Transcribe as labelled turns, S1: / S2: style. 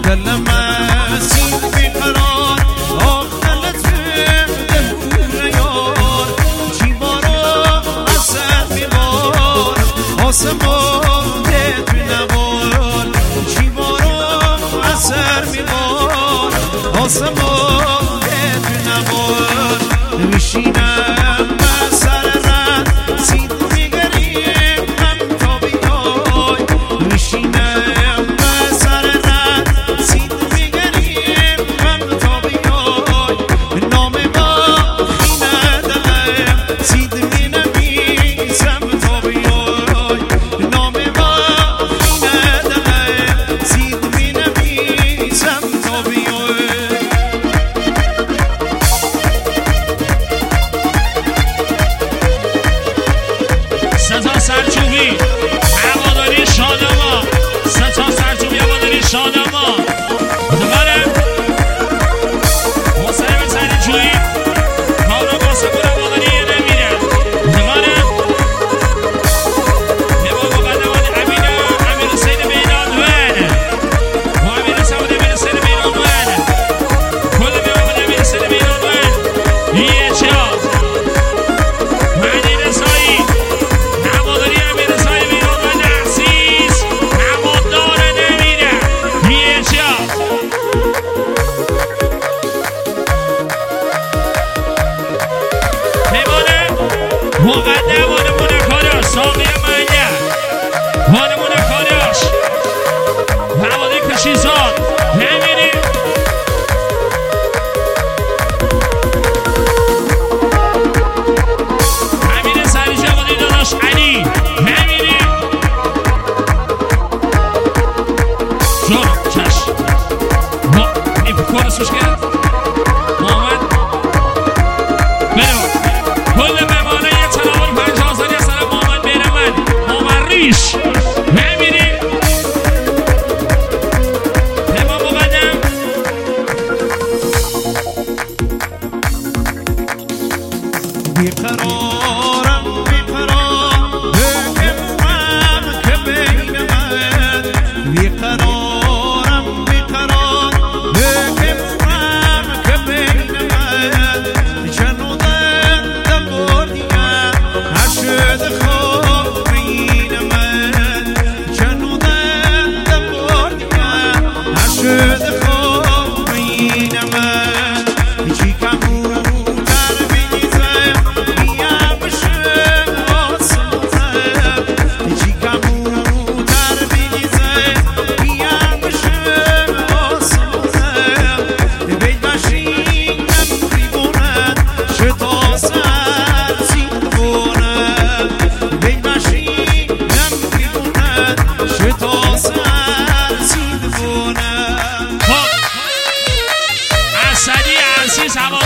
S1: دلم مسید بیقرار آخ دلتم دهور یار جیبارا اصل میبار آسمان دت نبار جیبارا اثر میبار آسمان دت نبار میشینم سر رد سید میگریم هم تا بیای میشینم سر رد سید میگریم هم تا بیای نام با خینه دلم سید مینویسم تا بیای نام با خینه دلم سید مینویسم تا بیای
S2: ستا سرچوبی هواداری شادما ستا سرچوبی هواداری شادما دوباره حسین سرچوبی کارو باسه بر هواداری نمیره دوباره یه با مقدمان امیر حسین میدانوان و امیر سعود امیر حسین میدانوان کل میوان امیر حسین میدانوان یه چا معنی رسایی هواداری امیر حسین میدانوان نحسیس هوادار نمیره یه چا میمانه مقدم وانمون کاراش ساقی منگر وانمون کاراش هواداری کشیزان نمیری امیر سریج هواداری داداش علی نمیری جان چشم ما این کارسوش کرد محمد برو کل مهمانه یه تناول 50 سالی از طرف محمد بیرمن محمد ریش نمیری امام مقدم
S1: بیقرارم بیقرار بگم که بین من بیقرارم بیقرار بگم که بین من چنودن دم بردیم نشد خواب بین من چنودن دم بردیم نشد خواب بین من چی کموتر بگیزم بیام شم آسمونم چی کموتر بگیزم بیام شم آسمونم بید باشینم بیبونم شتا سر سید بونم بید باشینم بیبونم شتا سر سید بونم
S2: اسدی عزیز